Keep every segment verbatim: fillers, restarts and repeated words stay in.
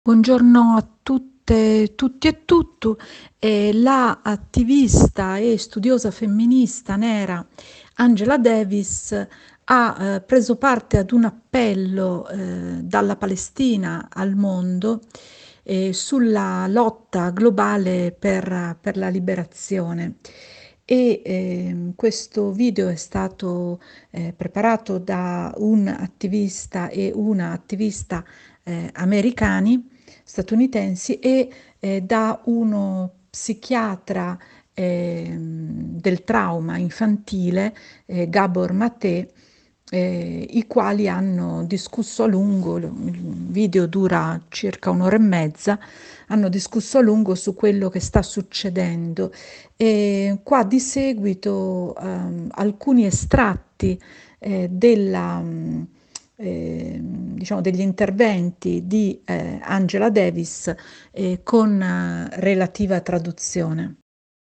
Buongiorno a tutte, tutti e tutto. Eh, la attivista e studiosa femminista nera Angela Davis ha eh, preso parte ad un appello eh, dalla Palestina al mondo eh, sulla lotta globale per, per la liberazione. E ehm, questo video è stato eh, preparato da un attivista e una attivista eh, americani statunitensi e eh, da uno psichiatra eh, del trauma infantile, eh, Gabor Maté, eh, i quali hanno discusso a lungo, il video dura circa un'ora e mezza, hanno discusso a lungo su quello che sta succedendo. E qua di seguito ehm, alcuni estratti eh, della, mh, eh, diciamo, degli interventi di eh, Angela Davis eh, con eh, relativa traduzione.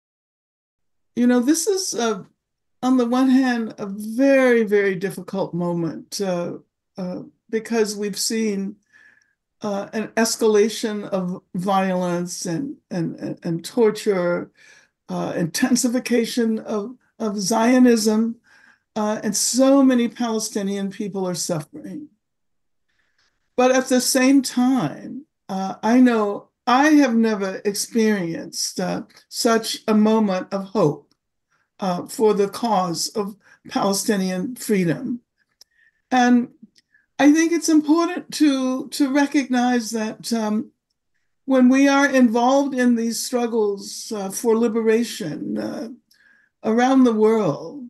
You know, this is, uh, on the one hand, a very, very difficult moment uh, uh, because we've seen uh, an escalation of violence and and and torture, uh, intensification of of Zionism, uh, and so many Palestinian people are suffering. But at the same time, uh, I know I have never experienced uh, such a moment of hope uh, for the cause of Palestinian freedom. And I think it's important to, to recognize that um, when we are involved in these struggles uh, for liberation uh, around the world,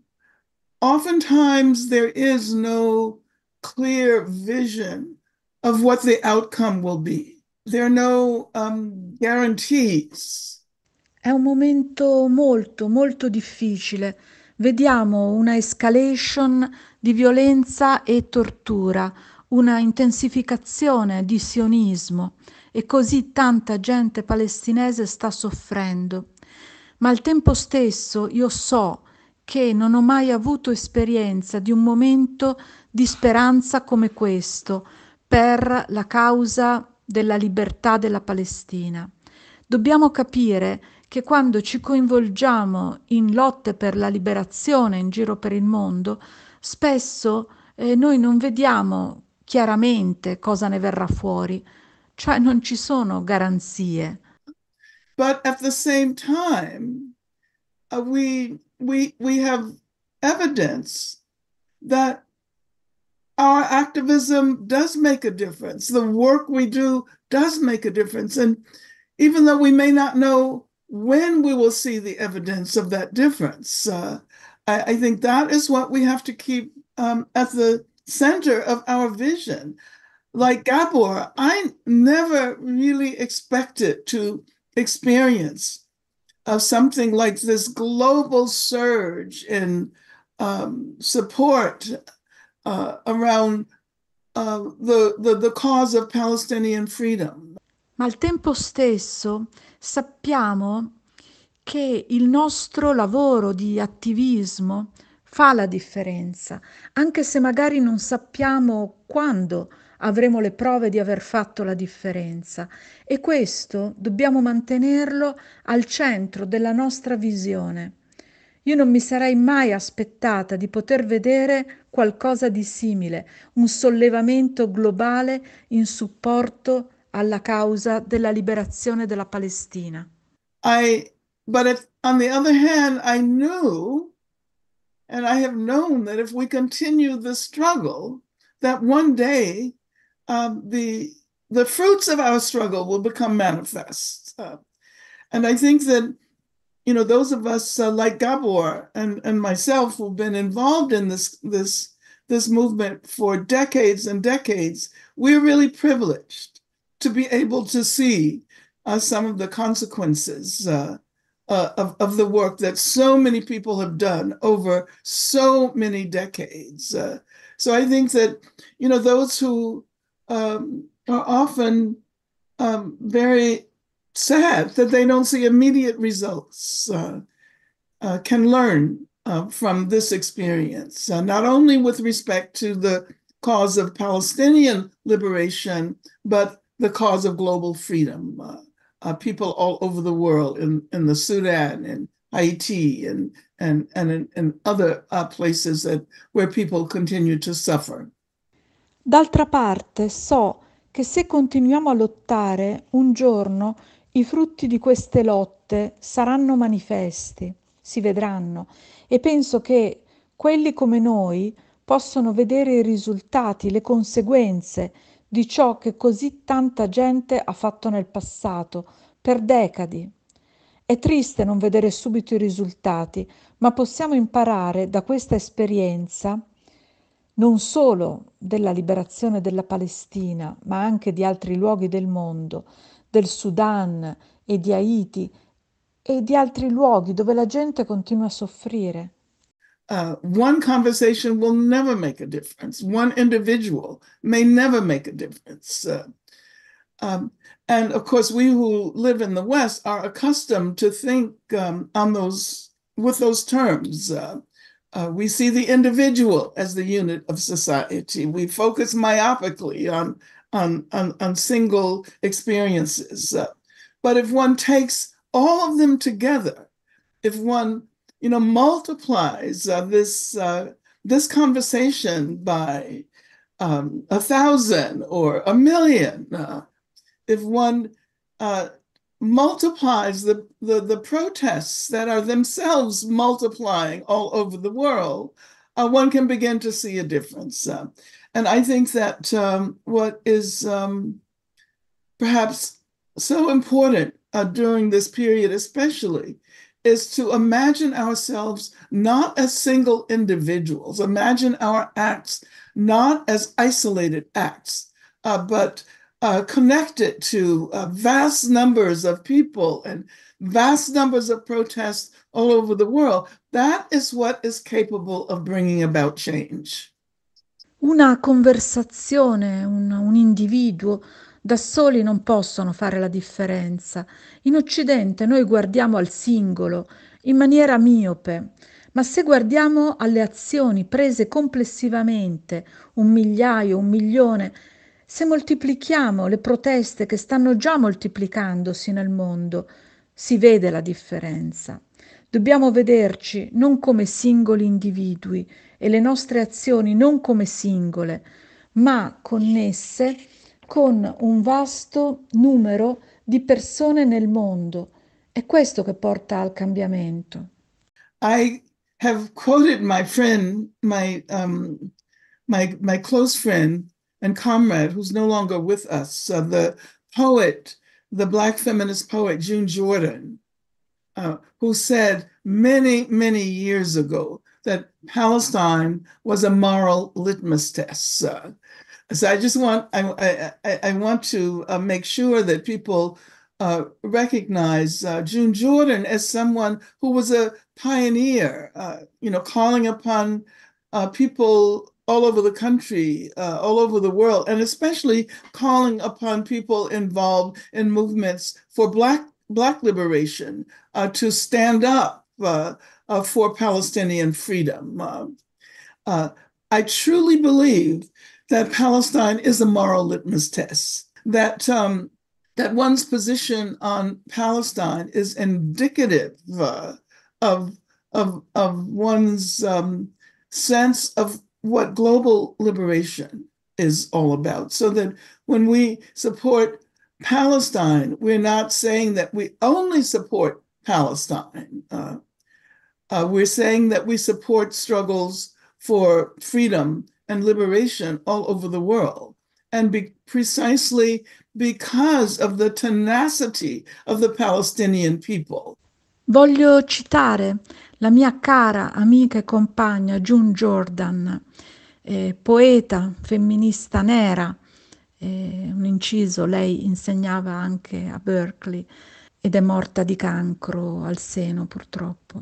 oftentimes there is no clear vision of what the outcome will be. There are no um, guarantees. È un momento molto, molto difficile. Vediamo una escalation di violenza e tortura, una intensificazione di sionismo e così tanta gente palestinese sta soffrendo. Ma al tempo stesso io so che non ho mai avuto esperienza di un momento di speranza come questo per la causa della libertà della Palestina. Dobbiamo capire che quando ci coinvolgiamo in lotte per la liberazione in giro per il mondo, spesso eh, noi non vediamo chiaramente cosa ne verrà fuori, cioè non ci sono garanzie. But at the same time, uh, we we we have evidence that our activism does make a difference. The work we do does make a difference. And even though we may not know when we will see the evidence of that difference, uh, I, I, think that is what we have to keep um, at the center of our vision. Like Gabor, I never really expected to experience uh, something like this global surge in um, support uh, around uh, the, the, the cause of Palestinian freedom. Ma al tempo stesso sappiamo che il nostro lavoro di attivismo fa la differenza, anche se magari non sappiamo quando avremo le prove di aver fatto la differenza. E questo dobbiamo mantenerlo al centro della nostra visione. Io non mi sarei mai aspettata di poter vedere qualcosa di simile, un sollevamento globale in supporto alla causa della liberazione della Palestina. I, but if, on the other hand, I knew, and I have known that if we continue the struggle, that one day um, the the fruits of our struggle will become manifest. Uh, and I think that you know those of us uh, like Gabor and and myself who've been involved in this this this movement for decades and decades, we're really privileged to be able to see uh, some of the consequences uh, uh, of, of the work that so many people have done over so many decades. Uh, so I think that, you know, those who um, are often um, very sad that they don't see immediate results uh, uh, can learn uh, from this experience, uh, not only with respect to the cause of Palestinian liberation, but the cause of global freedom. Uh, uh, people all over the world, in, in the Sudan and Haiti and and and in, in other uh, places that where people continue to suffer. D'altra parte, so che se continuiamo a lottare, un giorno i frutti di queste lotte saranno manifesti, si vedranno, e penso che quelli come noi possono vedere i risultati, le conseguenze di ciò che così tanta gente ha fatto nel passato, per decadi. È triste non vedere subito i risultati, ma possiamo imparare da questa esperienza non solo della liberazione della Palestina, ma anche di altri luoghi del mondo, del Sudan e di Haiti e di altri luoghi dove la gente continua a soffrire. Uh, one conversation will never make a difference. One individual may never make a difference. Uh, um, and of course, we who live in the West are accustomed to think um, on those with those terms. Uh, uh, we see the individual as the unit of society. We focus myopically on on on, on single experiences. Uh, but if one takes all of them together, if one you know multiplies uh, this uh, this conversation by um, a thousand or a million, uh, if one uh, multiplies the, the, the protests that are themselves multiplying all over the world, uh, one can begin to see a difference. Uh, and I think that um, what is um, perhaps so important uh, during this period, especially, is to imagine ourselves not as single individuals, imagine our acts not as isolated acts, uh, but uh, connected to uh, vast numbers of people and vast numbers of protests all over the world. That is what is capable of bringing about change. Una conversazione, un, un individuo da soli non possono fare la differenza. In Occidente noi guardiamo al singolo in maniera miope, ma se guardiamo alle azioni prese complessivamente, un migliaio, un milione, se moltiplichiamo le proteste che stanno già moltiplicandosi nel mondo, si vede la differenza. Dobbiamo vederci non come singoli individui e le nostre azioni non come singole, ma connesse con un vasto numero di persone nel mondo. È questo che porta al cambiamento. I have quoted my friend, my um, my my close friend and comrade, who's no longer with us, uh, the poet, the Black feminist poet June Jordan, uh, who said many, many years ago that Palestine was a moral litmus test. Uh, so I just want I I, I want to uh, make sure that people uh, recognize uh, June Jordan as someone who was a pioneer, uh, you know, calling upon uh, people all over the country, uh, all over the world, and especially calling upon people involved in movements for Black Black liberation uh, to stand up uh, uh, for Palestinian freedom. Uh, uh, I truly believe that Palestine is a moral litmus test, that um, that one's position on Palestine is indicative uh, of, of, of one's um, sense of what global liberation is all about. So that when we support Palestine, we're not saying that we only support Palestine. Uh, uh, we're saying that we support struggles for freedom and liberation all over the world. And be, precisely because of the tenacity of the Palestinian people. Voglio citare la mia cara amica e compagna June Jordan, eh, poeta femminista nera, eh, un inciso, lei insegnava anche a Berkeley ed è morta di cancro al seno purtroppo.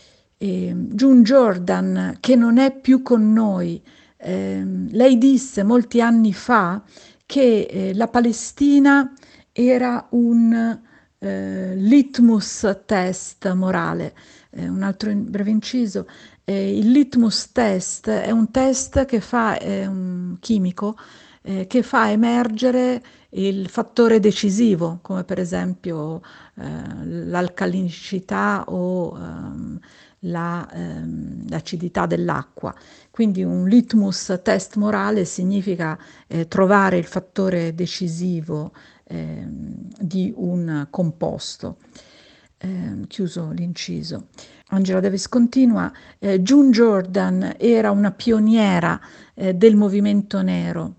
E June Jordan, che non è più con noi, eh, lei disse molti anni fa che eh, la Palestina era un eh, litmus test morale. Eh, un altro in- breve inciso, eh, il litmus test è un test che fa, è un chimico, eh, che fa emergere il fattore decisivo, come per esempio eh, l'alcalinicità o ehm, la, ehm, l'acidità dell'acqua. Quindi un litmus test morale significa eh, trovare il fattore decisivo ehm, di un composto. Ehm, chiuso l'inciso. Angela Davis continua, eh, June Jordan era una pioniera eh, del movimento nero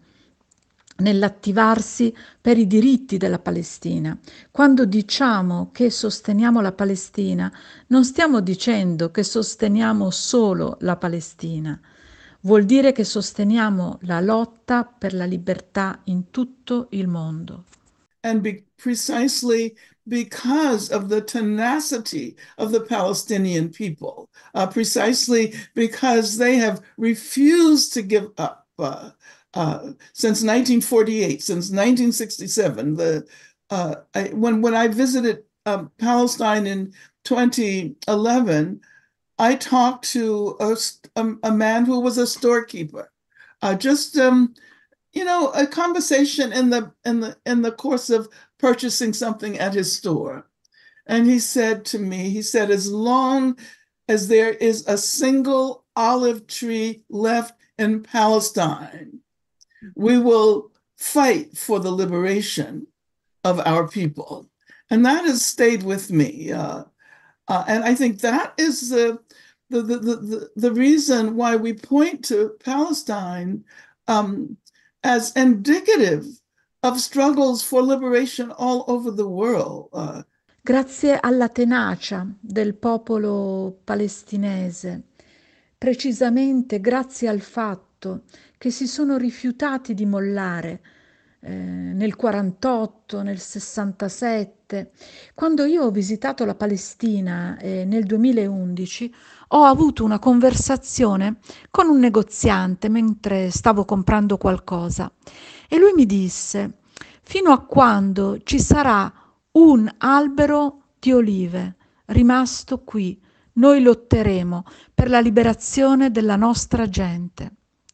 nell'attivarsi per i diritti della Palestina. Quando diciamo che sosteniamo la Palestina, non stiamo dicendo che sosteniamo solo la Palestina. Vuol dire che sosteniamo la lotta per la libertà in tutto il mondo. And be precisely because of the tenacity of the Palestinian people, uh, precisely because they have refused to give up uh, uh, since nineteen forty-eight, since nineteen sixty-seven. The uh, I, when when I visited um, Palestine in twenty eleven, I talked to a, a, a man who was a storekeeper, uh, just um, you know, a conversation in the in the in the course of purchasing something at his store. And he said to me, he said, as long as there is a single olive tree left in Palestine, we will fight for the liberation of our people. And that has stayed with me. Uh, uh, and I think that is the, the, the, the, the reason why we point to Palestine um, as indicative of struggles for liberation all over the world. Uh, Grazie alla tenacia del popolo palestinese, precisamente grazie al fatto che si sono rifiutati di mollare eh, nel quarantotto, nel sessantasette. Quando io ho visitato la Palestina eh, nel duemilaundici, ho avuto una conversazione con un negoziante mentre stavo comprando qualcosa e lui mi disse: fino a quando ci sarà un albero di olive rimasto qui, noi lotteremo per la liberazione della nostra gente.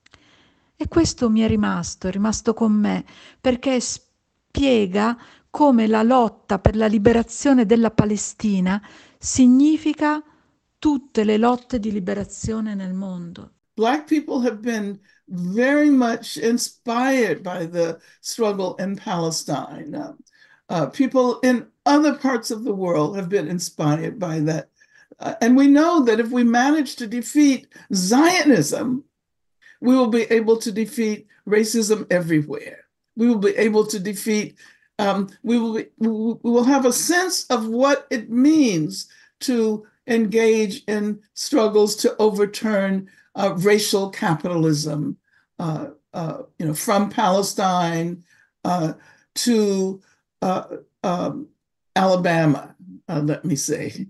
E questo mi è rimasto, è rimasto con me, perché spiega come la lotta per la liberazione della Palestina significa tutte le lotte di liberazione nel mondo. Black people have been very much inspired by the struggle in Palestine. Uh, uh, people in other parts of the world have been inspired by that. Uh, and we know that if we manage to defeat Zionism, we will be able to defeat racism everywhere. We will be able to defeat, um, we, will be, we will have a sense of what it means to engage in struggles to overturn uh, racial capitalism, uh, uh, you know, from Palestine uh, to uh, um, Alabama, uh, let me say.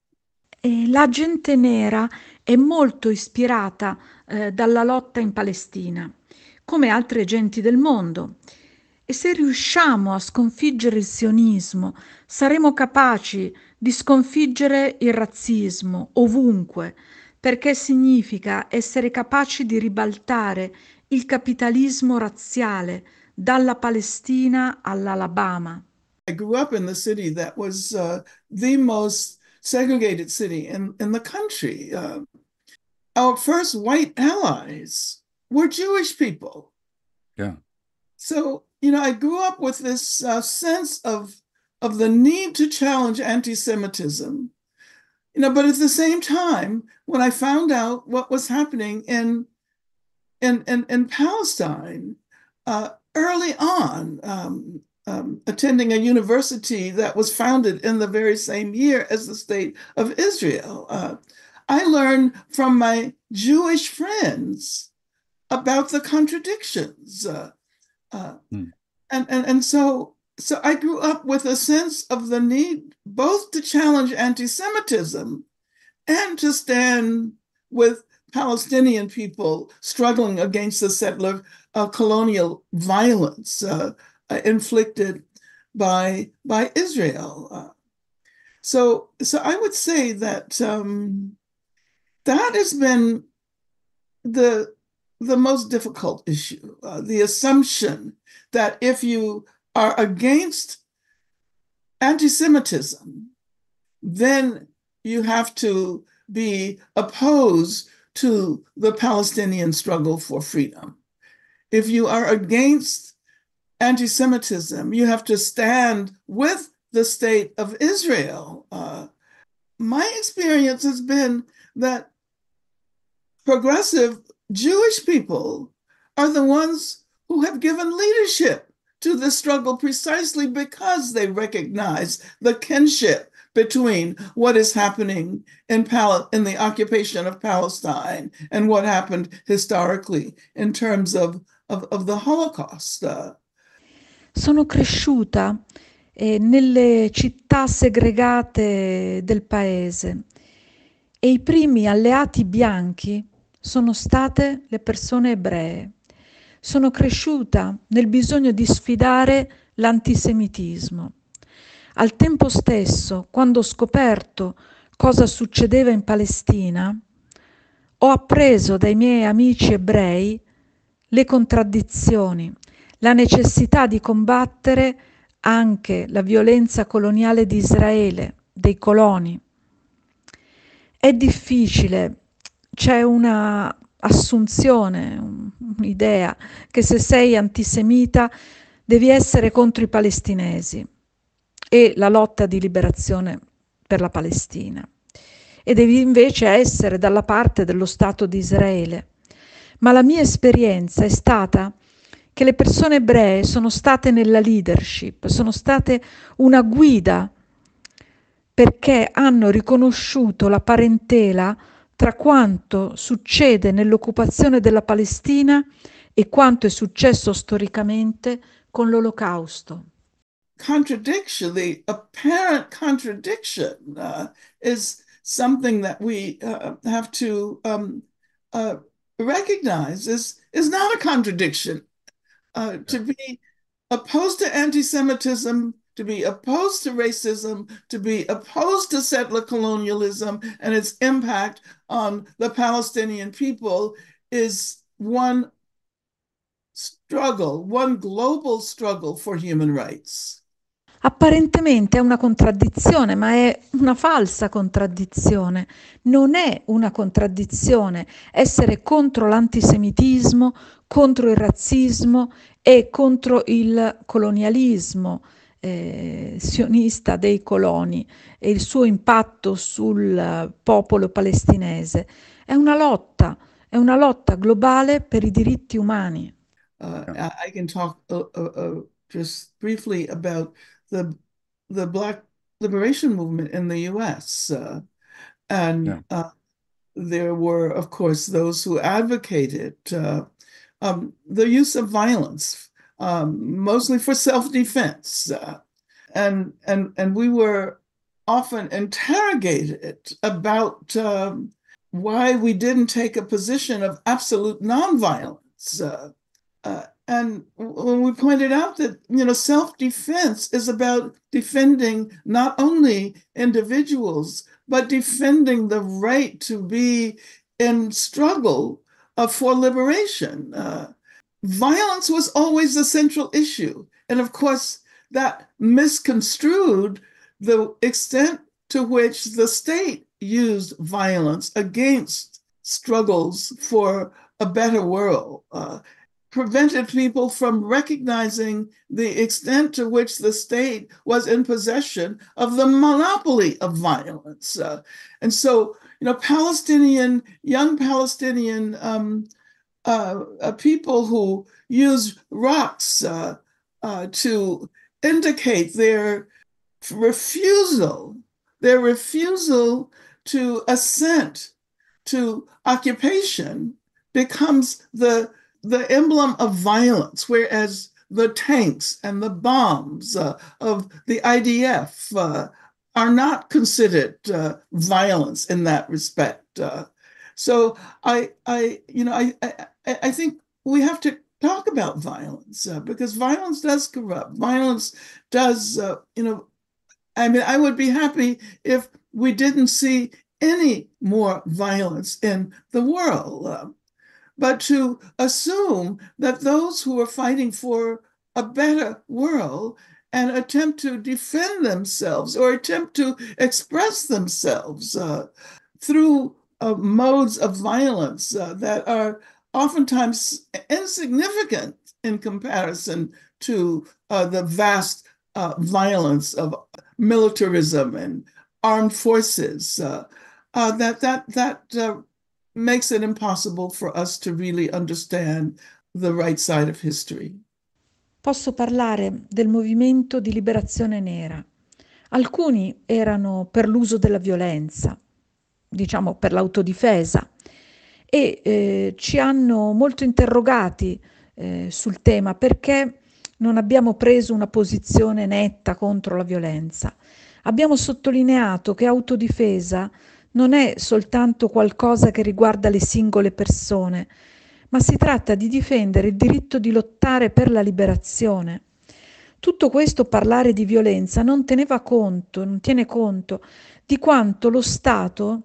E la gente nera è molto ispirata eh, dalla lotta in Palestina, come altre genti del mondo. E se riusciamo a sconfiggere il sionismo, saremo capaci di sconfiggere il razzismo ovunque, perché significa essere capaci di ribaltare il capitalismo razziale dalla Palestina all'Alabama. I grew up in the city that was uh, the most segregated city in, in the country. Uh, our first white allies were Jewish people. Yeah. So, you know, I grew up with this uh, sense of, of the need to challenge anti-Semitism, you know, but at the same time, when I found out what was happening in, in, in, in Palestine uh, early on, um, Um, attending a university that was founded in the very same year as the state of Israel. Uh, I learned from my Jewish friends about the contradictions. Uh, uh, hmm. and, and, and so, so I grew up with a sense of the need both to challenge anti-Semitism and to stand with Palestinian people struggling against the settler uh, colonial violence uh, Uh, inflicted by by Israel. Uh, so so I would say that um, that has been the the most difficult issue. Uh, the assumption that if you are against anti-Semitism, then you have to be opposed to the Palestinian struggle for freedom. If you are against anti-Semitism, you have to stand with the state of Israel. Uh, my experience has been that progressive Jewish people are the ones who have given leadership to the struggle precisely because they recognize the kinship between what is happening in, Pal- in the occupation of Palestine and what happened historically in terms of, of, of the Holocaust. Uh, Sono cresciuta eh, nelle città segregate del paese e i primi alleati bianchi sono state le persone ebree. Sono cresciuta nel bisogno di sfidare l'antisemitismo. Al tempo stesso, quando ho scoperto cosa succedeva in Palestina, ho appreso dai miei amici ebrei le contraddizioni, la necessità di combattere anche la violenza coloniale di Israele, dei coloni. È difficile, c'è una assunzione, un'idea che se sei antisemita devi essere contro i palestinesi e la lotta di liberazione per la Palestina e devi invece essere dalla parte dello Stato di Israele. Ma la mia esperienza è stata che le persone ebree sono state nella leadership, sono state una guida perché hanno riconosciuto la parentela tra quanto succede nell'occupazione della Palestina e quanto è successo storicamente con l'Olocausto. Contradiction, the apparent contradiction uh, is something that we uh, have to um, uh, recognize is, is not a contradiction. Uh, to be opposed to anti-Semitism, to be opposed to racism, to be opposed to settler colonialism and its impact on the Palestinian people is one struggle, one global struggle for human rights. Apparentemente è una contraddizione, ma è una falsa contraddizione. Non è una contraddizione essere contro l'antisemitismo, contro il razzismo e contro il colonialismo eh, sionista dei coloni e il suo impatto sul popolo palestinese. È una lotta, è una lotta globale per i diritti umani. Uh, I can talk uh, uh, uh, just briefly about the the Black liberation movement in the U S. Uh, and yeah. uh, there were, of course, those who advocated uh, um, the use of violence, um, mostly for self-defense. Uh, and, and, and we were often interrogated about um, why we didn't take a position of absolute nonviolence. Uh, uh, and when we pointed out that, you know, self-defense is about defending not only individuals, but defending the right to be in struggle uh, for liberation. Uh, violence was always the central issue. And of course, that misconstrued the extent to which the state used violence against struggles for a better world. Uh, prevented people from recognizing the extent to which the state was in possession of the monopoly of violence. Uh, and so, you know, Palestinian, young Palestinian um, uh, uh, people who use rocks uh, uh, to indicate their refusal, their refusal to assent to occupation becomes the the emblem of violence, whereas the tanks and the bombs uh, of the I D F uh, are not considered uh, violence in that respect. Uh, so I, I, you know, I, I, I think we have to talk about violence uh, because violence does corrupt. Violence does, uh, you know, I mean, I would be happy if we didn't see any more violence in the world. Uh, but to assume that those who are fighting for a better world and attempt to defend themselves or attempt to express themselves uh, through uh, modes of violence uh, that are oftentimes insignificant in comparison to uh, the vast uh, violence of militarism and armed forces. Uh, uh, that that that uh, makes it impossible for us to really understand the right side of history. Posso parlare del movimento di liberazione nera. Alcuni erano per l'uso della violenza, diciamo per l'autodifesa, e eh, ci hanno molto interrogati eh, sul tema perché non abbiamo preso una posizione netta contro la violenza. Abbiamo sottolineato che autodifesa non è soltanto qualcosa che riguarda le singole persone, ma si tratta di difendere il diritto di lottare per la liberazione. Tutto questo parlare di violenza non teneva conto, non tiene conto di quanto lo Stato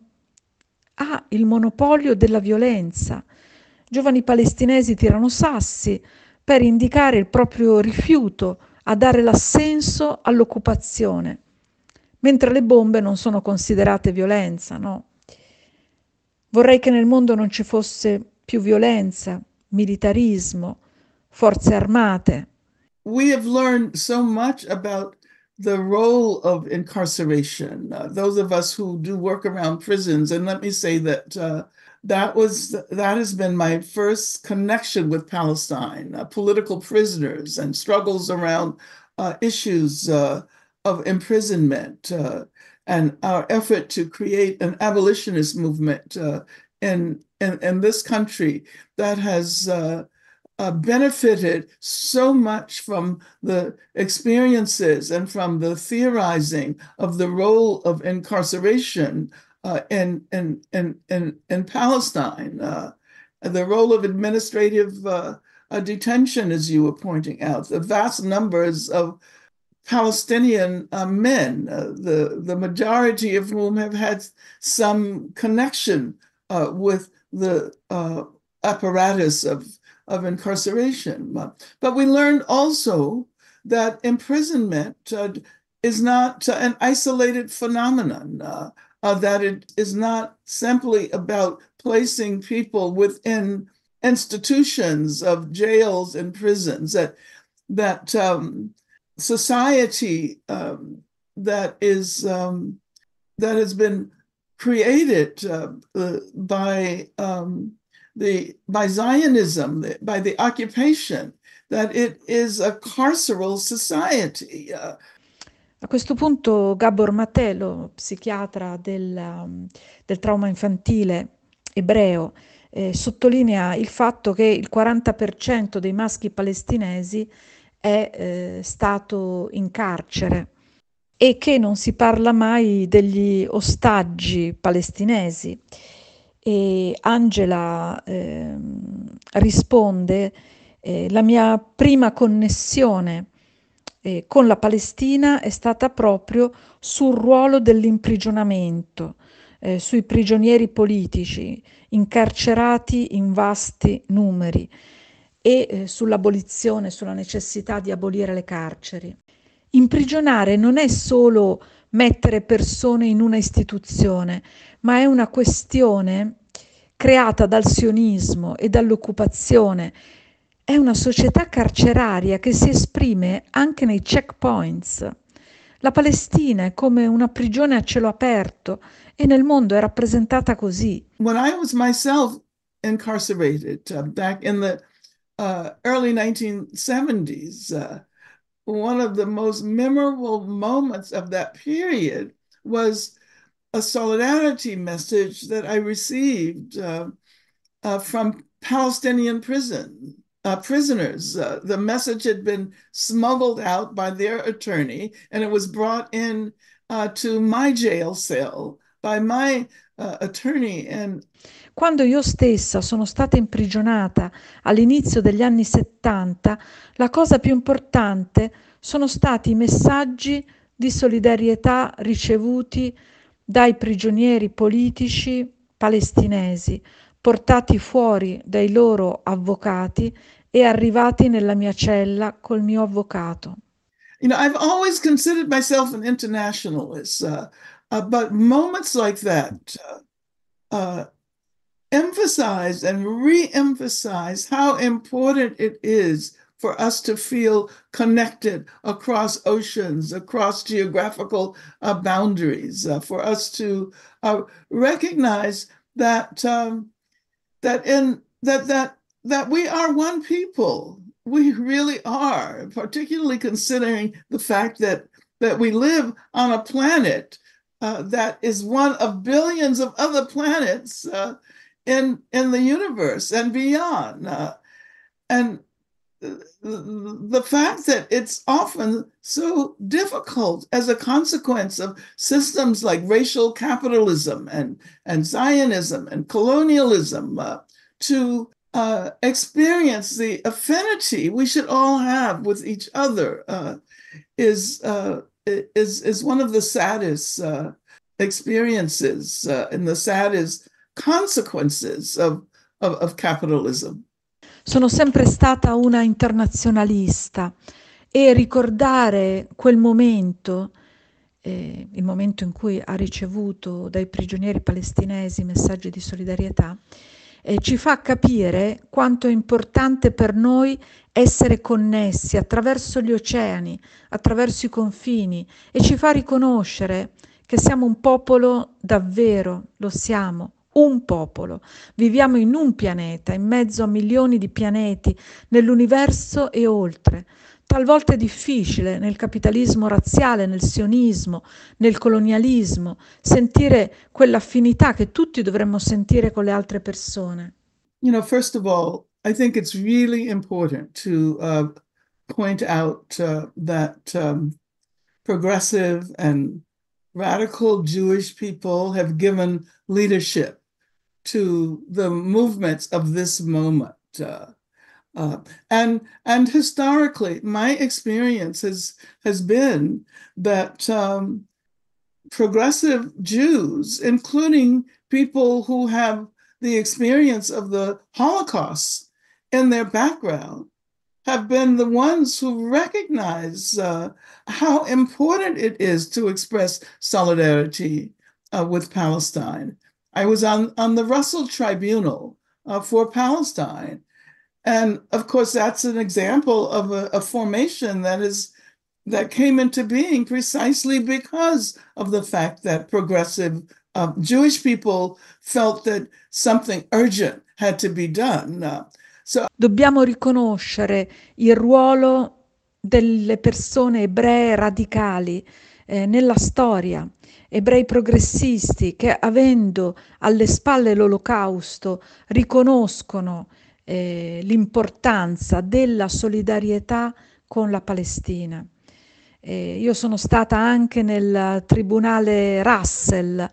ha il monopolio della violenza. Giovani palestinesi tirano sassi per indicare il proprio rifiuto a dare l'assenso all'occupazione, mentre le bombe non sono considerate violenza, no? Vorrei che nel mondo non ci fosse più violenza, militarismo, forze armate. We have learned so much about the role of incarceration, uh, those of us who do work around prisons. And let me say that uh, that was that has been my first connection with Palestine, uh, political prisoners and struggles around uh, issues uh, of imprisonment uh, and our effort to create an abolitionist movement uh, in, in in this country that has uh, Uh, benefited so much from the experiences and from the theorizing of the role of incarceration uh, in, in, in, in, in Palestine, uh, the role of administrative uh, uh, detention, as you were pointing out, the vast numbers of Palestinian uh, men, uh, the, the majority of whom have had some connection uh, with the uh, apparatus of of incarceration. But we learned also that imprisonment uh, is not uh, an isolated phenomenon, uh, uh, that it is not simply about placing people within institutions of jails and prisons, that, that um, society um, that is um, that has been created uh, uh, by um, The, by Zionism, by the occupation, that it is a carceral society. Uh, A questo punto Gabor Mate, lo psichiatra del, um, del trauma infantile ebreo, eh, sottolinea il fatto che il quaranta per cento dei maschi palestinesi è eh, stato in carcere e che non si parla mai degli ostaggi palestinesi. E Angela eh, risponde, eh, la mia prima connessione eh, con la Palestina è stata proprio sul ruolo dell'imprigionamento, eh, sui prigionieri politici incarcerati in vasti numeri e eh, sull'abolizione, sulla necessità di abolire le carceri. Imprigionare non è solo mettere persone in una istituzione, ma è una questione creata dal sionismo e dall'occupazione. È una società carceraria che si esprime anche nei checkpoints. La Palestina è come una prigione a cielo aperto e nel mondo è rappresentata così. When I was myself incarcerated uh, back in the uh, early nineteen seventies, uh, one of the most memorable moments of that period was a solidarity message that I received uh, uh, from Palestinian prison uh, prisoners. Uh, the message had been smuggled out by their attorney, and it was brought in uh, to my jail cell by my uh, attorney. And Quando io stessa sono stata imprigionata all'inizio degli anni settanta, la cosa più importante sono stati i messaggi di solidarietà ricevuti dai prigionieri politici palestinesi, portati fuori dai loro avvocati e arrivati nella mia cella col mio avvocato. You know, I've always considered myself an internationalist, uh, uh, but moments like that uh, uh, emphasize and re-emphasize how important it is for us to feel connected across oceans, across geographical uh, boundaries, uh, for us to uh, recognize that um, that in that that that we are one people. We really are, particularly considering the fact that that we live on a planet uh, that is one of billions of other planets uh, in in the universe and beyond. Uh, and the fact that it's often so difficult as a consequence of systems like racial capitalism and, and Zionism and colonialism uh, to uh, experience the affinity we should all have with each other uh, is, uh, is, is one of the saddest uh, experiences uh, and the saddest consequences of, of, of capitalism. Sono sempre stata una internazionalista e ricordare quel momento, eh, il momento in cui ha ricevuto dai prigionieri palestinesi messaggi di solidarietà, eh, ci fa capire quanto è importante per noi essere connessi attraverso gli oceani, attraverso i confini, e ci fa riconoscere che siamo un popolo davvero, lo siamo, un popolo. Viviamo in un pianeta, in mezzo a milioni di pianeti, nell'universo e oltre. Talvolta è difficile nel capitalismo razziale, nel sionismo, nel colonialismo, sentire quell'affinità che tutti dovremmo sentire con le altre persone. You know, first of all, I think it's really important to uh, point out uh, that um, progressive and radical Jewish people have given leadership to the movements of this moment. Uh, uh, and and historically, my experience has has been that um, progressive Jews, including people who have the experience of the Holocaust in their background, have been the ones who recognize uh, how important it is to express solidarity uh, with Palestine. I was on, on the Russell Tribunal uh, for Palestine. And of course, that's an example of a, a formation that is that came into being precisely because of the fact that progressive uh, Jewish people felt that something urgent had to be done. Uh, so Dobbiamo riconoscere il ruolo delle persone ebree radicali eh, nella storia, ebrei progressisti che, avendo alle spalle l'Olocausto, riconoscono eh, l'importanza della solidarietà con la Palestina. Eh, io sono stata anche nel tribunale Russell,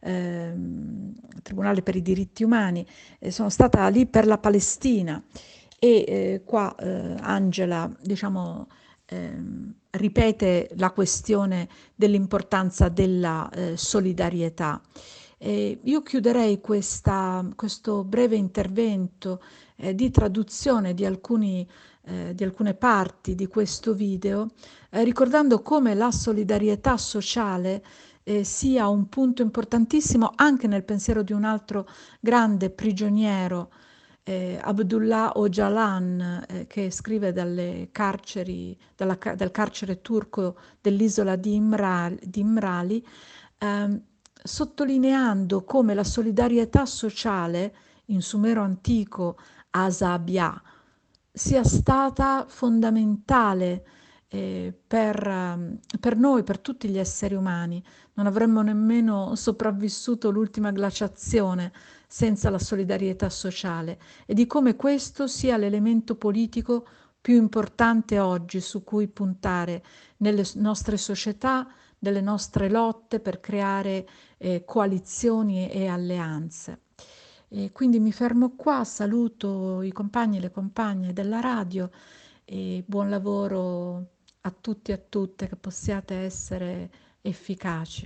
ehm, Tribunale per i diritti umani, e sono stata lì per la Palestina. E eh, qua eh, Angela, diciamo, ehm, ripete la questione dell'importanza della eh, solidarietà. E io chiuderei questa, questo breve intervento eh, di traduzione di, alcuni, eh, di alcune parti di questo video, eh, ricordando come la solidarietà sociale eh, sia un punto importantissimo anche nel pensiero di un altro grande prigioniero, eh, Abdullah Öcalan, eh, che scrive dalle carceri, dalla, dal carcere turco dell'isola di Imrali, di Imrali ehm, sottolineando come la solidarietà sociale, in sumero antico Asabia, sia stata fondamentale eh, per, ehm, per noi, per tutti gli esseri umani. Non avremmo nemmeno sopravvissuto l'ultima glaciazione senza la solidarietà sociale, e di come questo sia l'elemento politico più importante oggi su cui puntare nelle nostre società, nelle nostre lotte per creare eh, coalizioni e alleanze. E quindi mi fermo qua, saluto i compagni e le compagne della radio e buon lavoro a tutti e a tutte, che possiate essere efficaci.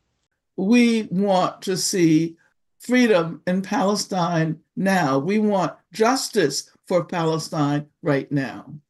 We want to see freedom in Palestine now. We want justice for Palestine right now.